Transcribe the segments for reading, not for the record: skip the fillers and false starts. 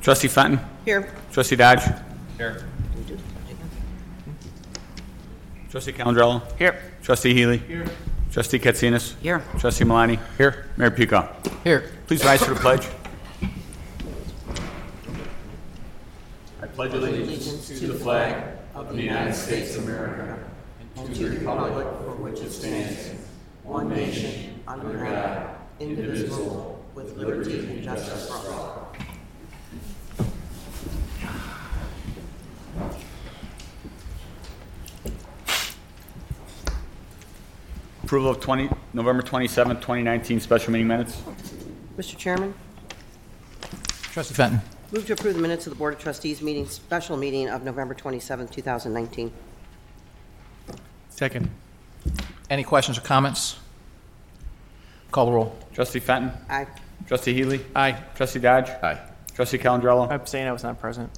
Trustee Fenton. Here. Trustee Dodge. Here. Trustee Calandrello. Here. Trustee Healy. Here. Trustee Katsinas. Here. Trustee Malani. Here. Mayor Pico. Here. Please rise for the pledge. I pledge allegiance to the flag of the United States of America and to the republic for which it stands, one nation, under God, indivisible, with liberty and justice for all. Approval of November 27, 2019 special meeting minutes. Mr. Chairman, Trustee Fenton. move to approve the minutes of the Board of Trustees meeting, special meeting of November 27, 2019. Second. Any questions or comments? Call the roll. Trustee Fenton. Aye. Trustee Healy. Aye. Trustee Dodge. Aye. Trustee Calandrello. I abstain. I was not present.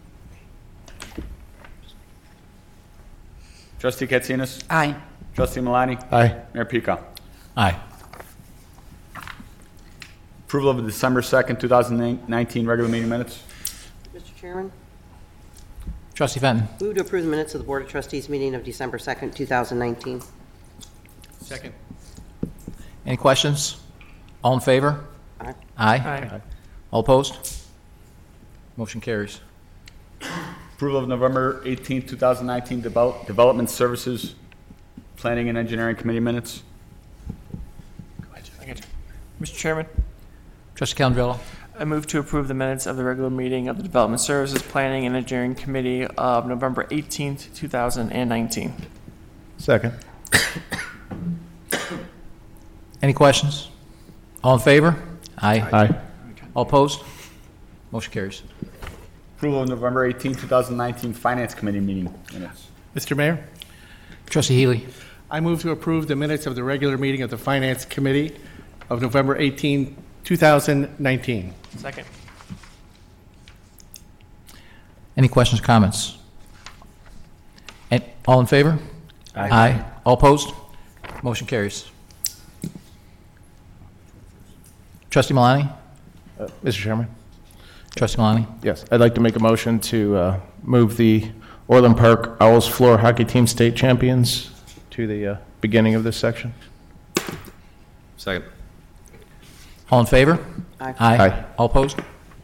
Trustee Katsinas. Aye. Trustee Malani. Aye. Mayor Pico. Aye. Approval of the December 2nd, 2019 regular meeting minutes. Mr. Chairman, Trustee Fenton. move to approve the minutes of the Board of Trustees meeting of December 2nd, 2019. Second. Any questions? All in favor? Aye. Aye. Aye. All opposed? Motion carries. Approval of November 18th, 2019 Development Services Planning and Engineering Committee minutes. Mr. Chairman, Trustee Calandrello. I move to approve the minutes of the regular meeting of the Development Services Planning and Engineering Committee of November 18th, 2019. Second. Any questions? All in favor? Aye. Aye. All opposed? Motion carries. Approval of November 18th, 2019 Finance Committee meeting minutes. Mr. Mayor, Trustee Healy. I move to approve the minutes of the regular meeting of the Finance Committee of November 18, 2019. Second. Any questions or comments? All in favor? Aye. All opposed? Motion carries. Trustee Malani? Mr. Chairman? Trustee Malani? Yes, I'd like to make a motion to move the Orland Park Owls floor hockey team state champions to the beginning of this section. Second. All in favor? Aye. Aye. All opposed?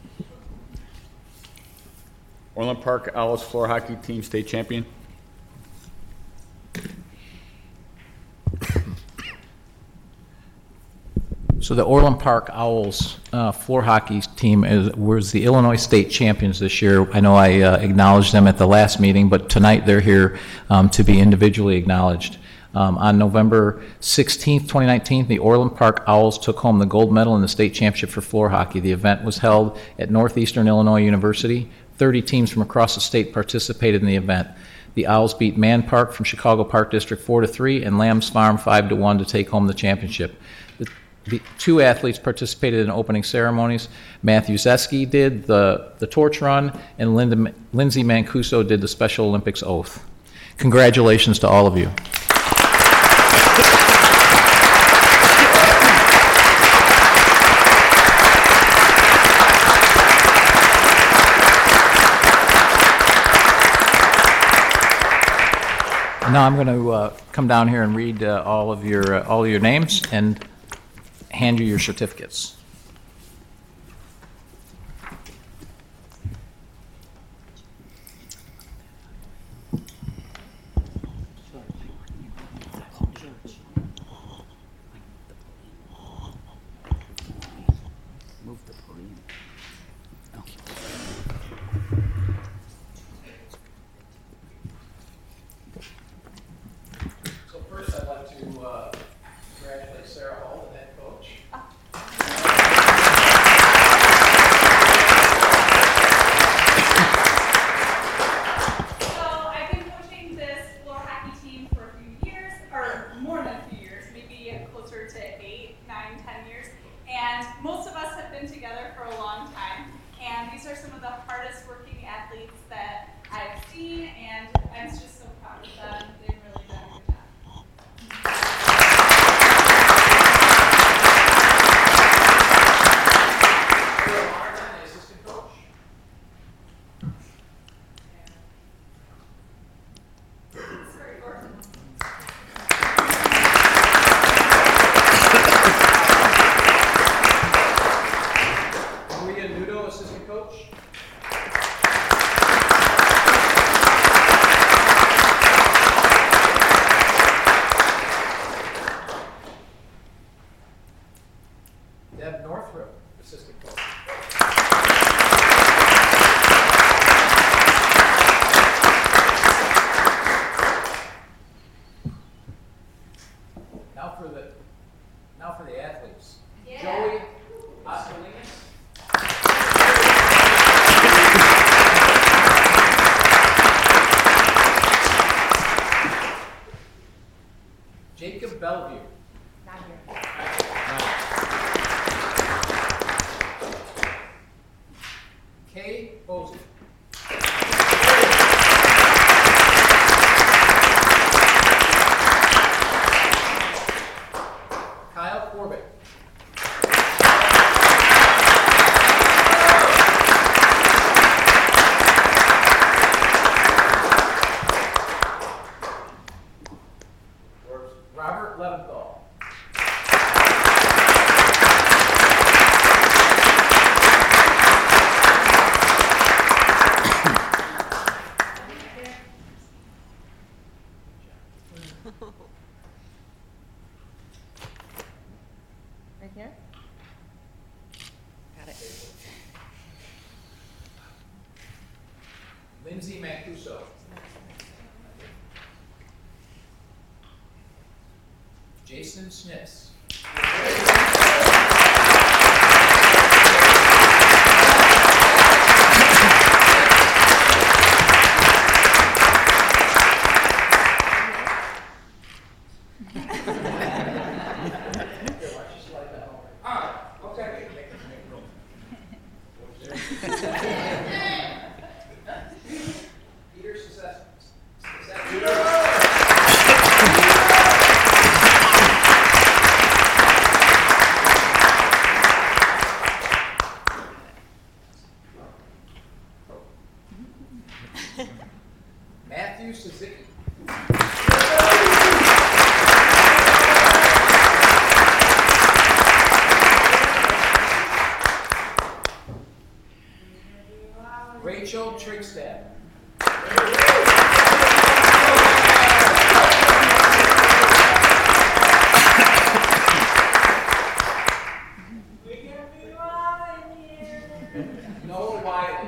Orland Park Owls Floor Hockey Team State Champion. So the Orland Park Owls floor hockey team was the Illinois State champions this year. I know I acknowledged them at the last meeting, but tonight they're here to be individually acknowledged. On November 16th, 2019, the Orland Park Owls took home the gold medal in the state championship for floor hockey. The event was held at Northeastern Illinois University. 30 teams from across the state participated in the event. The Owls beat Man Park from Chicago Park District 4-3 and Lambs Farm 5-1 to take home the championship. The two athletes participated in opening ceremonies. Matthew Zeski did the torch run, and Lindsay Mancuso did the Special Olympics oath. Congratulations to all of you. Now I'm going to come down here and read all of your names and hand you your certificates. So first I'd like to congratulate Sarah Hall, the head coach. So I've been coaching this floor hockey team for a few years, or more than a few years, maybe closer to 8, 9, 10 years. And most of us have been together for a long time. And these are some of the hardest working athletes that I've seen, and I'm just so proud of them. They've really done a good job. Deb Northrup, assistant coach. Now for the athletes. Joey Oscolinas. Jacob Bellevue. Not here. Kay Bosey. Kyle Corbett. Robert Leventhal. Right here? Got it. Lindsay Mancuso. Jason Snitz. Peter Success. Matthew Suzuki. Rachel Trigstad. Noah Wiley.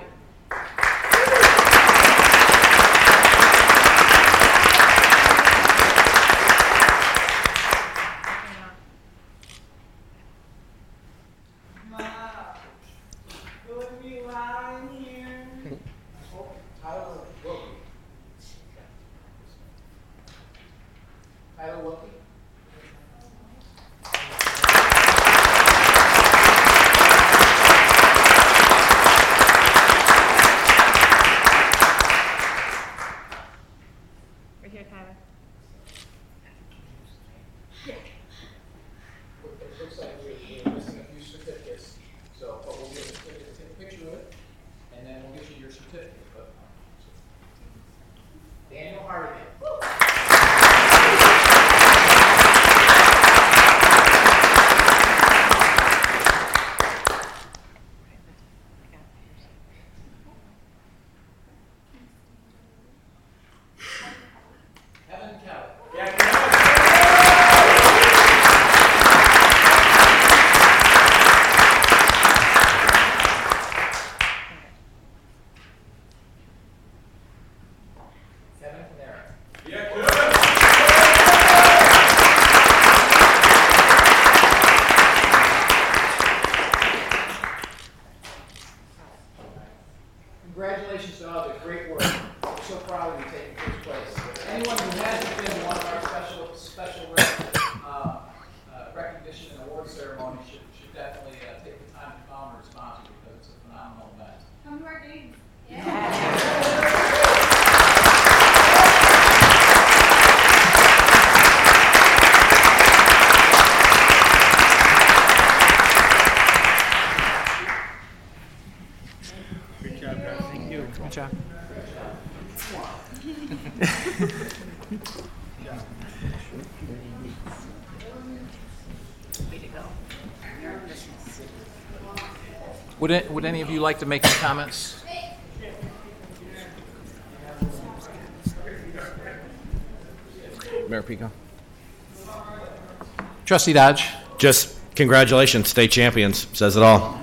Tyler Wilkie. Right here, Tyler. It looks like we're missing a few certificates, so, but we'll get a picture of it, and then we'll get you your certificate. But, Daniel Hardigan. Kevin Kelly. Kevin Panera. Congratulations to all, great work. We're so proud of you taking first place. Anyone who hasn't been to one of our special recognition and award ceremonies should definitely take the time to call and respond to because it's a phenomenal event. Come to our games. Good job. Would any of you like to make any comments? Mayor Pico. Trustee Dodge. Just Congratulations, state champions. Says it all.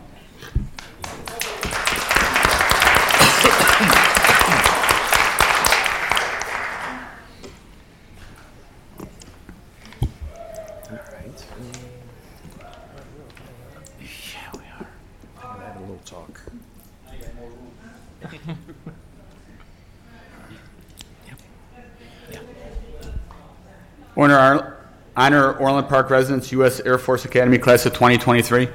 Honor Orland Park residents, U.S. Air Force Academy class of 2023.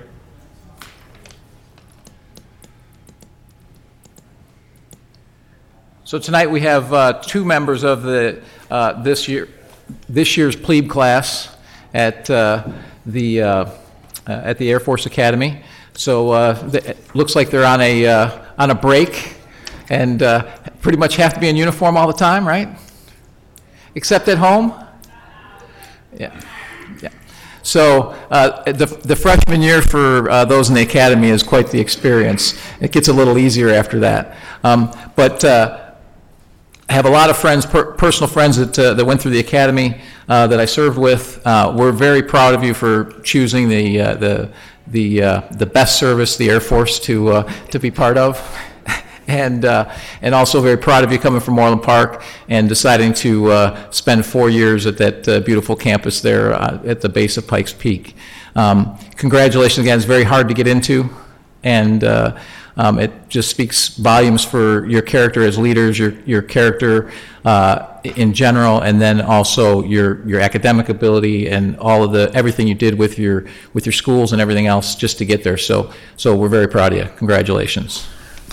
So tonight we have two members of the this year's plebe class at the Air Force Academy. So it looks like they're on a break and pretty much have to be in uniform all the time, right? Except at home. Yeah. So the freshman year for those in the academy is quite the experience. It gets a little easier after that. But I have a lot of friends, personal friends that went through the academy that I served with. We're very proud of you for choosing the best service, the Air Force, to be part of. And also very proud of you coming from Orland Park and deciding to spend 4 years at that beautiful campus there at the base of Pikes Peak. Congratulations again. It's very hard to get into, and it just speaks volumes for your character as leaders, your character in general, and then also your academic ability and all of everything you did with your schools and everything else just to get there. So we're very proud of you. Congratulations.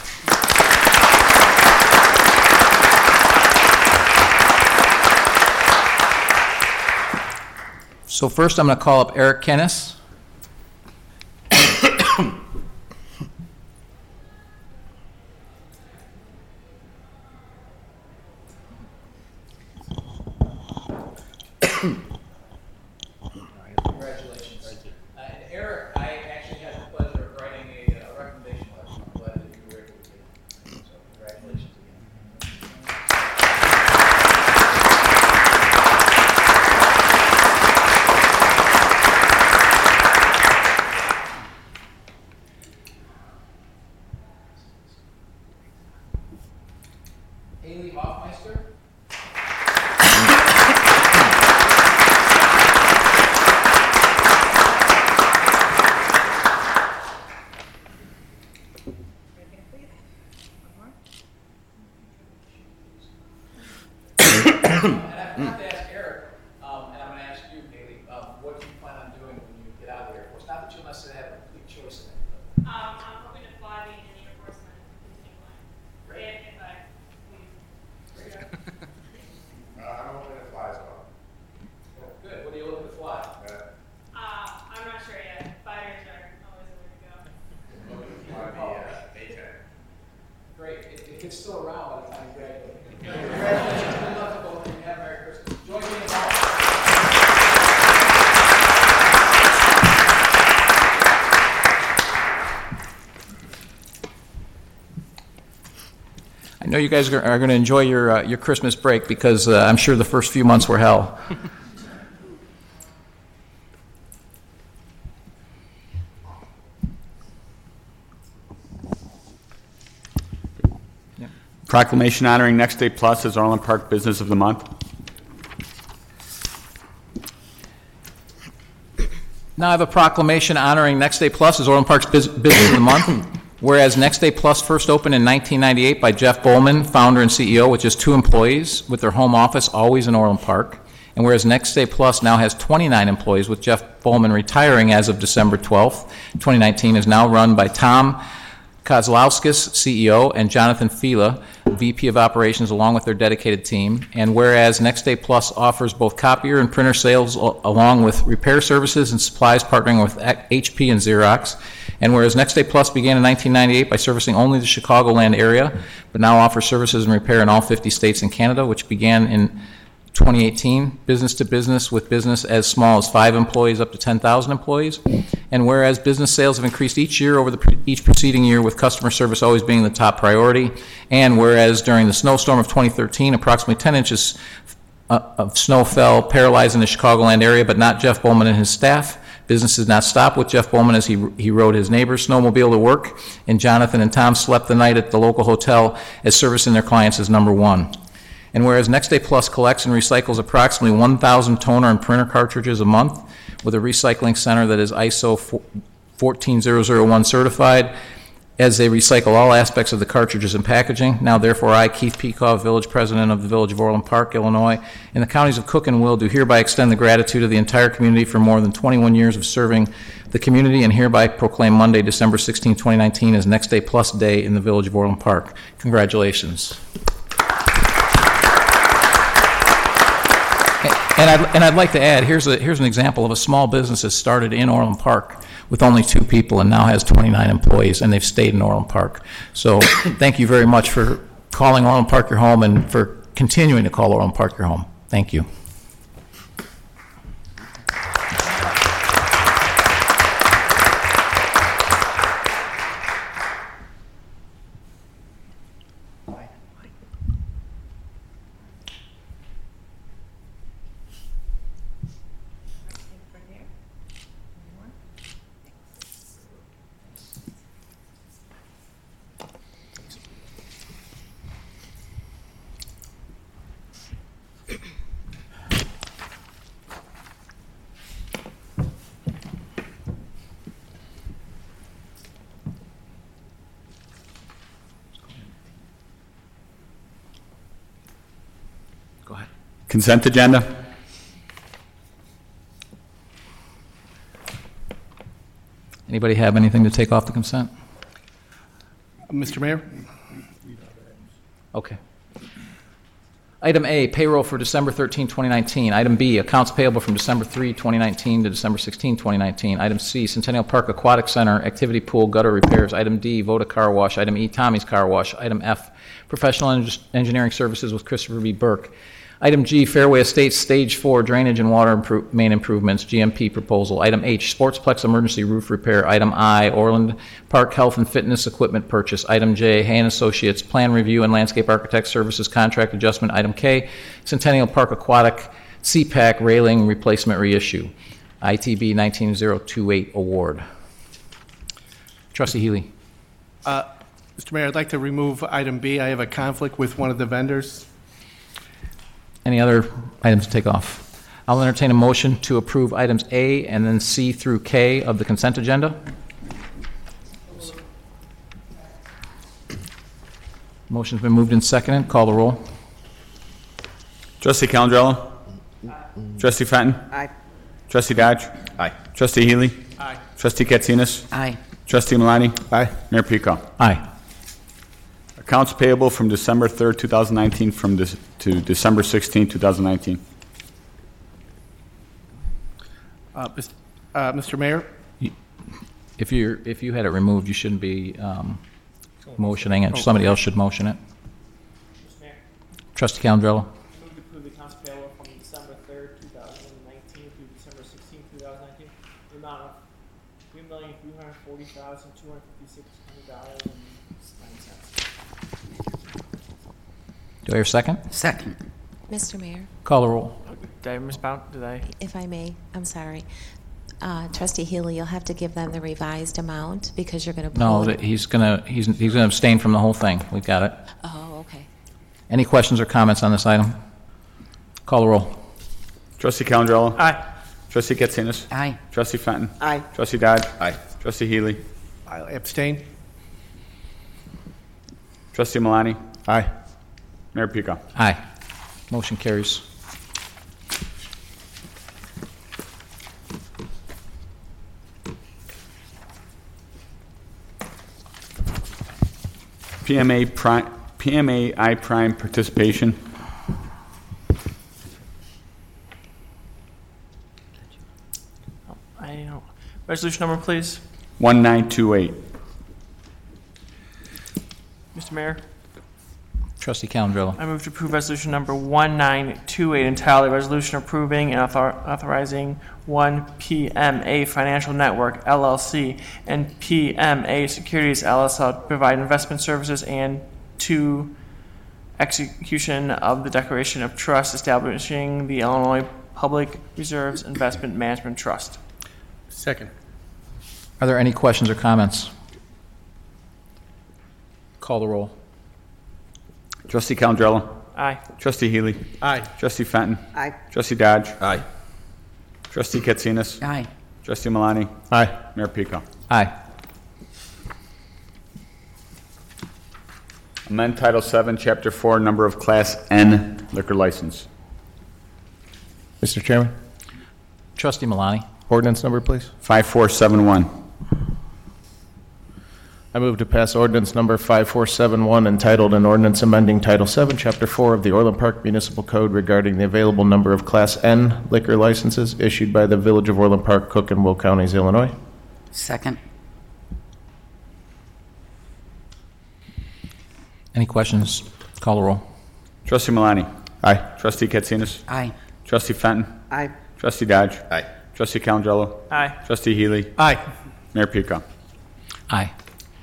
So first I'm going to call up Eric Kennis. Congratulations. And Eric, I actually had the pleasure of writing a recommendation letter. I'm glad that you were able to do it. So congratulations again. Haley Hoffmeister. And I have to ask Eric, and I'm going to ask you, Haley, what do you plan on doing when you get out of the Air Force? Not that you must have a complete choice in it. I'm hoping to fly the Indian Air Force and then continue flying. Great. If I leave. I'm hoping it flies well. Good. What are you looking to fly? I'm not sure yet. 5 years are always the way to go. Great. It's still around by the time you graduate. Congratulations. Good luck to both of you. Have a Merry Christmas. Join me in the hall. I know you guys are going to enjoy your Christmas break because I'm sure the first few months were hell. Proclamation honoring Next Day Plus as Orland Park Business of the Month. Now I have a proclamation honoring Next Day Plus as Orland Park's Business of the Month. Whereas Next Day Plus first opened in 1998 by Jeff Bowman, founder and CEO, with just 2 employees, with their home office always in Orland Park. And whereas Next Day Plus now has 29 employees, with Jeff Bowman retiring as of December 12th, 2019, is now run by Tom Kozlowskis, CEO, and Jonathan Fila, VP of Operations, along with their dedicated team. And whereas Next Day Plus offers both copier and printer sales along with repair services and supplies, partnering with HP and Xerox. And whereas Next Day Plus began in 1998 by servicing only the Chicagoland area, but now offers services and repair in all 50 states and Canada, which began in 2018, business to business, with business as small as 5 employees up to 10,000 employees. And whereas business sales have increased each year over each preceding year, with customer service always being the top priority. And whereas during the snowstorm of 2013, approximately 10 inches of snow fell, paralyzing the Chicagoland area, but not Jeff Bowman and his staff. Business did not stop with Jeff Bowman as he rode his neighbor's snowmobile to work, and Jonathan and Tom slept the night at the local hotel as servicing their clients is number one. And whereas Next Day Plus collects and recycles approximately 1,000 toner and printer cartridges a month with a recycling center that is ISO 14001 certified, as they recycle all aspects of the cartridges and packaging. Now, therefore, I, Keith Peikoff, Village President of the Village of Orland Park, Illinois, and the counties of Cook and Will do hereby extend the gratitude of the entire community for more than 21 years of serving the community, and hereby proclaim Monday, December 16, 2019, as Next Day Plus Day in the Village of Orland Park. Congratulations. And I'd like to add, here's an example of a small business that started in Orland Park with only 2 people and now has 29 employees, and they've stayed in Orland Park. So thank you very much for calling Orland Park your home and for continuing to call Orland Park your home. Thank you. Go ahead. Consent agenda. Anybody have anything to take off the consent? Mr. Mayor? Okay. Item A, payroll for December 13, 2019. Item B, accounts payable from December 3, 2019 to December 16, 2019. Item C, Centennial Park Aquatic Center, activity pool, gutter repairs. Item D, Voda Car Wash. Item E, Tommy's Car Wash. Item F, professional engineering services with Christopher B. Burke. Item G, Fairway Estates Stage 4 drainage and water main improvements, GMP proposal. Item H, Sportsplex emergency roof repair. Item I, Orland Park health and fitness equipment purchase. Item J, Hay and Associates plan review and landscape architect services contract adjustment. Item K, Centennial Park Aquatic CPAC railing replacement reissue. ITB 19028 award. Trustee Healy. Mr. Mayor, I'd like to remove item B. I have a conflict with one of the vendors. Any other items to take off? I'll entertain a motion to approve items A and then C through K of the consent agenda. Motion's been moved and seconded. Call the roll. Trustee Calandrello. Trustee Fenton. Aye. Trustee Dodge. Aye. Trustee Healy. Aye. Trustee Katsinas. Aye. Trustee Malani. Aye. Mayor Pico. Aye. Accounts payable from December 3rd, 2019 to December 16, 2019. Mr. Mayor? If you had it removed, you shouldn't be motioning it. Somebody else should motion it. Trustee Calandrello. Move to approve the accounts payable from December 3rd, 2019 through December 16th, 2019, the amount of $3,340,256.09. Do I hear a second? Second. Mr. Mayor, Call the roll. Did I misbound? Did I? if I may, I'm sorry. Trustee Healy, you'll have to give them the revised amount because you're going to No, pull that he's gonna abstain from the whole thing. We've got it. Oh, okay. Any questions or comments on this item? Call the roll. Trustee Calandrello. Aye. Trustee Katsinas. Aye. Trustee Fenton. Aye. Trustee Dodge. Aye. Trustee Healy. I abstain. Trustee Malani. Aye. Mayor Pico. Aye. Motion carries. PMA Prime participation. I don't. Resolution number, please. 1928. Mr. Mayor, Trustee Calandrello. I move to approve resolution number 1928 entirely, resolution approving and authorizing one PMA Financial Network LLC and PMA Securities LLC to provide investment services, and two execution of the Declaration of Trust establishing the Illinois Public Reserves Investment Management Trust. Second. Are there any questions or comments? Call the roll. Trustee Calandrella. Aye. Trustee Healy. Aye. Trustee Fenton. Aye. Trustee Dodge. Aye. Trustee Katsinas. Aye. Trustee Malani. Aye. Mayor Pico. Aye. Amend Title VII, Chapter 4, number of Class N liquor license. Mr. Chairman, Trustee Malani. ordinance number, please. 5471. I move to pass ordinance number 5471 entitled an ordinance amending Title VII, Chapter 4 of the Orland Park Municipal Code regarding the available number of Class N liquor licenses issued by the Village of Orland Park, Cook and Will Counties, Illinois. Second. Any questions? Call the roll. Trustee Malani. Aye. Trustee Katsinas. Aye. Trustee Fenton. Aye. Trustee Dodge. Aye. Trustee Calandrella. Aye. Trustee Healy. Aye. Mayor Pico. Aye.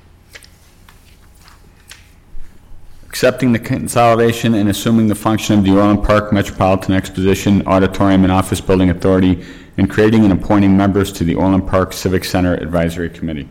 Accepting the consolidation and assuming the function of the Orland Park Metropolitan Exposition Auditorium and Office Building Authority and creating and appointing members to the Orland Park Civic Center Advisory Committee.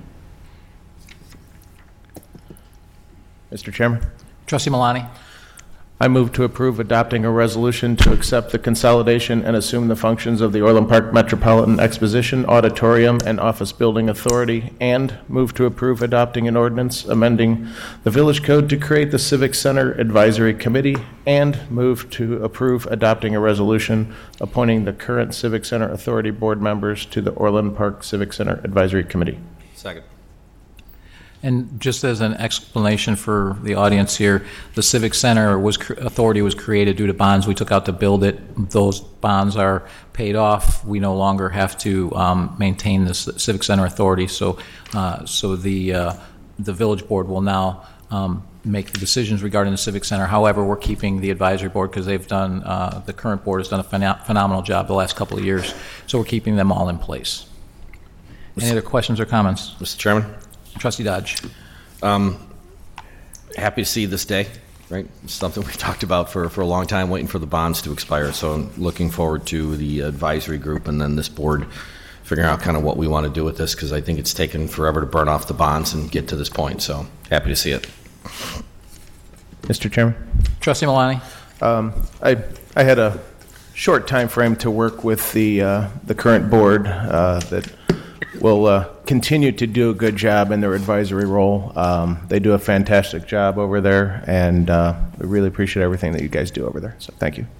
Mr. Chairman, Trustee Malani. I move to approve adopting a resolution to accept the consolidation and assume the functions of the Orland Park Metropolitan Exposition Auditorium and Office Building Authority, and move to approve adopting an ordinance amending the Village Code to create the Civic Center Advisory Committee, and move to approve adopting a resolution appointing the current Civic Center Authority board members to the Orland Park Civic Center Advisory Committee. Second. And just as an explanation for the audience here, the Civic Center Authority was created due to bonds we took out to build it. Those bonds are paid off. We no longer have to maintain the Civic Center Authority. So the Village Board will now make the decisions regarding the Civic Center. However, we're keeping the Advisory Board because they've done, the current board has done a phenomenal job the last couple of years. So we're keeping them all in place. Any other questions or comments? Mr. Chairman, Trustee Dodge. happy to see this day, right? It's something we talked about for a long time, waiting for the bonds to expire. So I'm looking forward to the advisory group and then this board figuring out kind of what we want to do with this, because I think it's taken forever to burn off the bonds and get to this point. So happy to see it. Mr. Chairman? Trustee Malani. I had a short time frame to work with the current board that will continue to do a good job in their advisory role. They do a fantastic job over there, and we really appreciate everything that you guys do over there. So thank you.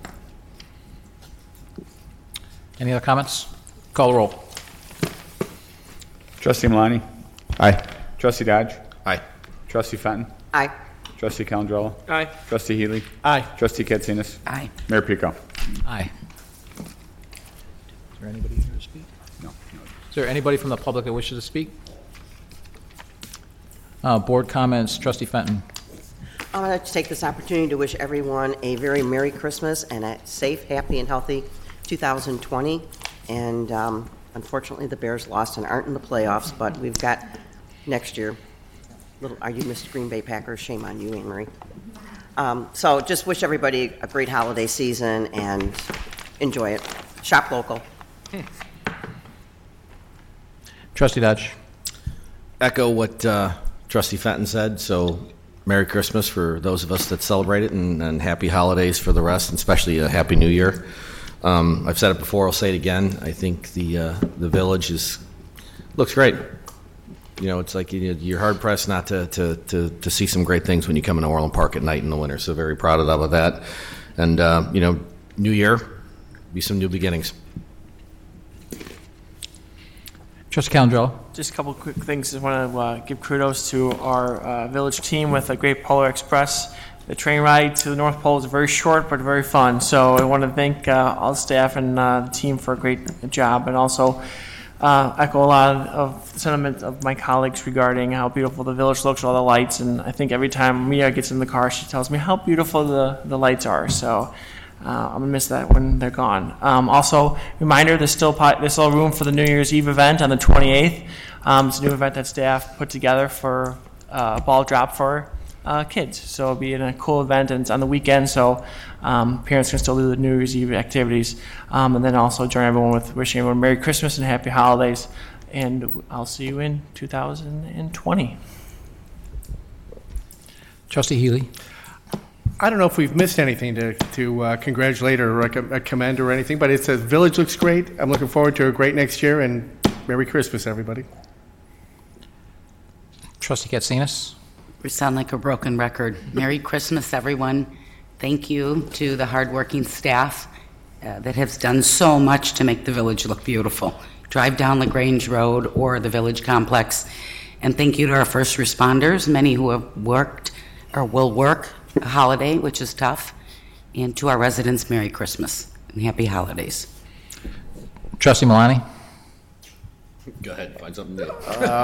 Any other comments? Call the roll. Trustee Malani. Aye. Trustee Dodge. Aye. Trustee Fenton. Aye. Trustee Calandrella. Aye. Trustee Healy. Aye. Trustee Katsinas. Aye. Mayor Pico. Aye. Is there anybody here to speak? No. Is there anybody from the public that wishes to speak? Board comments, Trustee Fenton. I would like to take this opportunity to wish everyone a very Merry Christmas and a safe, happy, and healthy 2020. And unfortunately, the Bears lost and aren't in the playoffs, but we've got next year. Are you missed Green Bay Packers? Shame on you, Anne Marie. So just wish everybody a great holiday season and enjoy it. Shop local. Trustee Dodge. Echo what Trustee Fenton said. So Merry Christmas for those of us that celebrate it, and happy holidays for the rest, and especially a Happy New Year. I've said it before, I'll say it again. I think the village looks great. You know, it's like you're hard pressed not to see some great things when you come into Orland Park at night in the winter. So very proud of that. And New Year, be some new beginnings. Trustee Calandrella. Just a couple quick things. I want to give kudos to our village team with a great Polar Express. The train ride to the North Pole is very short but very fun. So I want to thank all the staff and the team for a great job, and also echo a lot of the sentiment of my colleagues regarding how beautiful the village looks with all the lights. And I think every time Mia gets in the car, she tells me how beautiful the lights are. So I'm going to miss that when they're gone. Also, reminder, there's still room for the New Year's Eve event on the 28th. It's a new event that staff put together for a ball drop for kids. So it'll be a cool event, and it's on the weekend, so parents can still do the New Year's Eve activities. And then also join everyone with wishing everyone Merry Christmas and Happy Holidays. And I'll see you in 2020. Trustee Healy? I don't know if we've missed anything to congratulate or commend or anything, but it says Village looks great. I'm looking forward to a great next year, and Merry Christmas, everybody. Trustee Katsinas? We sound like a broken record. Merry Christmas, everyone. Thank you to the hardworking staff that has done so much to make the village look beautiful. Drive down LaGrange Road or the Village Complex. And thank you to our first responders, many who have worked or will work a holiday, which is tough. And to our residents, Merry Christmas and Happy Holidays. Trustee Malani? Go ahead, find something new.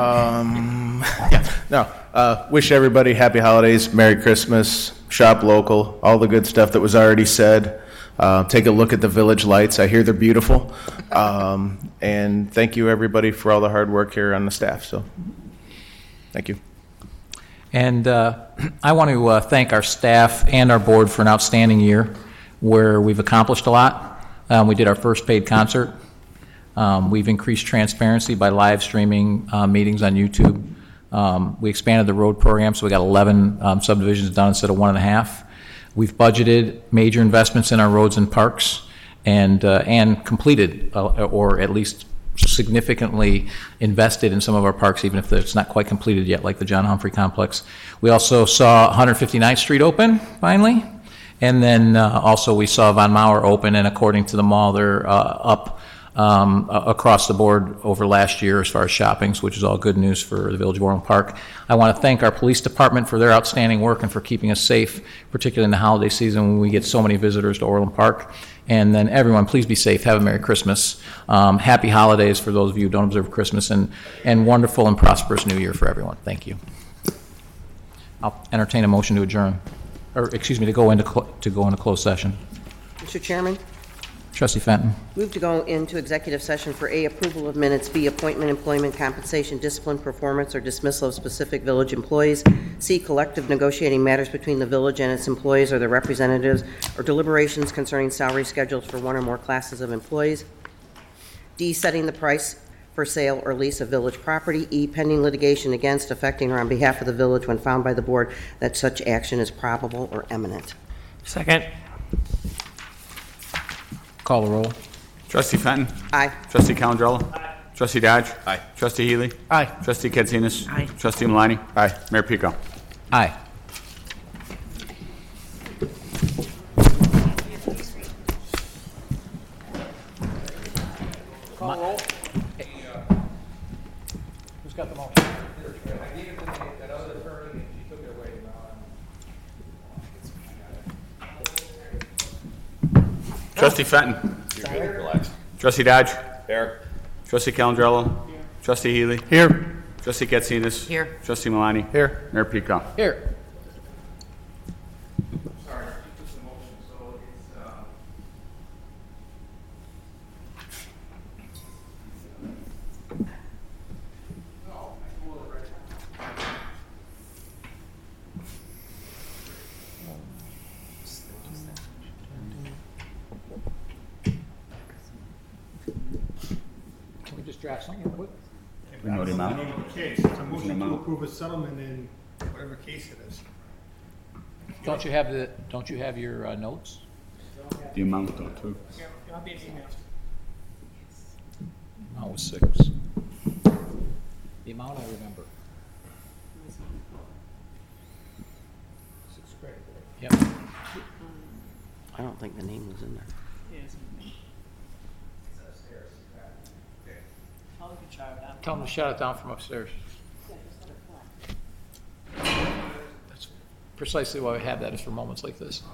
Wish everybody happy holidays, Merry Christmas, shop local, all the good stuff that was already said. Take a look at the village lights. I hear they're beautiful. And thank you, everybody, for all the hard work here on the staff. So, thank you. And I want to thank our staff and our board for an outstanding year where we've accomplished a lot. We did our first paid concert. We've increased transparency by live streaming meetings on YouTube. We expanded the road program, so we got 11 subdivisions done instead of 1.5. We've budgeted major investments in our roads and parks and completed, or at least significantly invested in some of our parks, even if it's not quite completed yet, like the John Humphrey Complex. We also saw 159th Street open, finally. And then also we saw Von Mauer open, and according to the mall, they're up across the board over last year as far as shoppings, which is all good news for the Village of Orland Park. I want to thank our police department for their outstanding work and for keeping us safe, particularly in the holiday season when we get so many visitors to Orland Park. And then everyone, please be safe. Have a Merry Christmas. Happy holidays for those of you who don't observe Christmas, and wonderful and prosperous New Year for everyone. Thank you. I'll entertain a motion to adjourn, or excuse me, to go into closed session. Mr. Chairman, Trustee Fenton. move to go into executive session for A, approval of minutes, B, appointment, employment, compensation, discipline, performance, or dismissal of specific village employees, C, collective negotiating matters between the village and its employees or their representatives, or deliberations concerning salary schedules for one or more classes of employees, D, setting the price for sale or lease of village property, E, pending litigation against, affecting, or on behalf of the village when found by the board that such action is probable or imminent. Second. Call the roll. Trustee Fenton? Aye. Trustee Calandrella? Aye. Trustee Dodge? Aye. Trustee Healy? Aye. Trustee Katsinas? Aye. Trustee Malani? Aye. Mayor Pico? Aye. Call roll. Who's got the motion? Trustee Fenton? Relax. Trustee Dodge? Here. Trustee Calandrella? Trustee Healy? Here. Trustee Katsinas? Here. Trustee Malani? Here. Mayor Pico? Here. Can we just draft something quick? We know the amount? Case. It's a motion to approve a settlement in whatever case it is. Don't you have your notes? The amount though, too. Amount was 6. The amount I remember. Yep. I don't think the name was in there. Tell them to shut it down from upstairs. That's precisely why we have that, is for moments like this.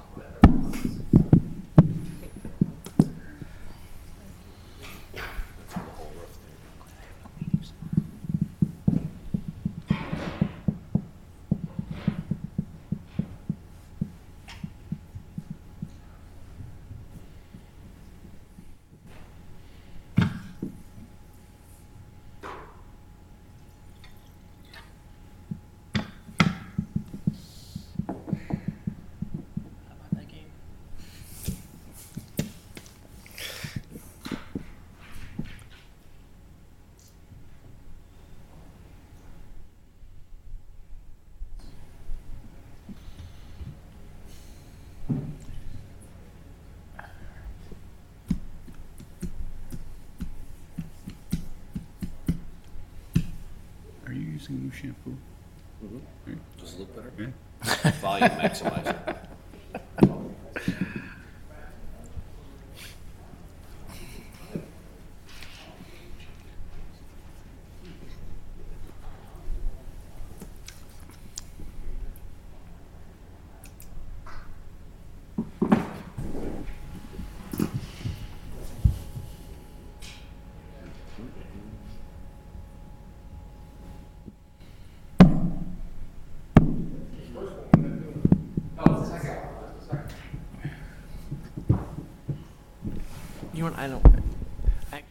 using new shampoo? Does it look better? Yeah. Volume maximizer. You want, I don't. I,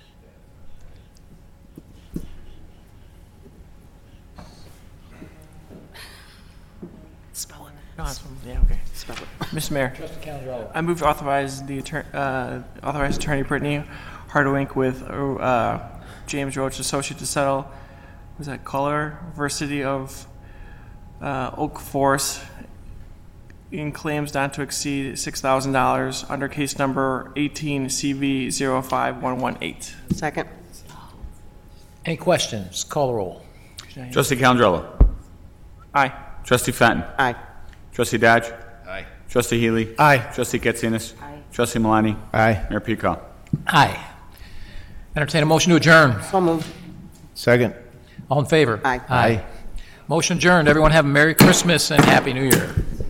Spell it. no, that's fine. Yeah, okay. Spell it. Mr. Mayor. I move to authorize the authorize Attorney Brittany Hardawink with James Roach Associate to settle. Was that Color Versity of Oak Forest in claims not to exceed $6,000 under case number 18 CV 05118. Second. Any questions? Call the roll. Trustee Calandrella. Aye. Trustee Fenton. Aye. Trustee Dodge. Aye. Trustee Healy. Aye. Trustee Katsinas. Aye. Trustee Malani. Aye. Mayor Peacock. Aye. Entertain a motion to adjourn. So moved. Second. All in favor? Aye. Aye. Motion adjourned. Everyone have a Merry Christmas and Happy New Year.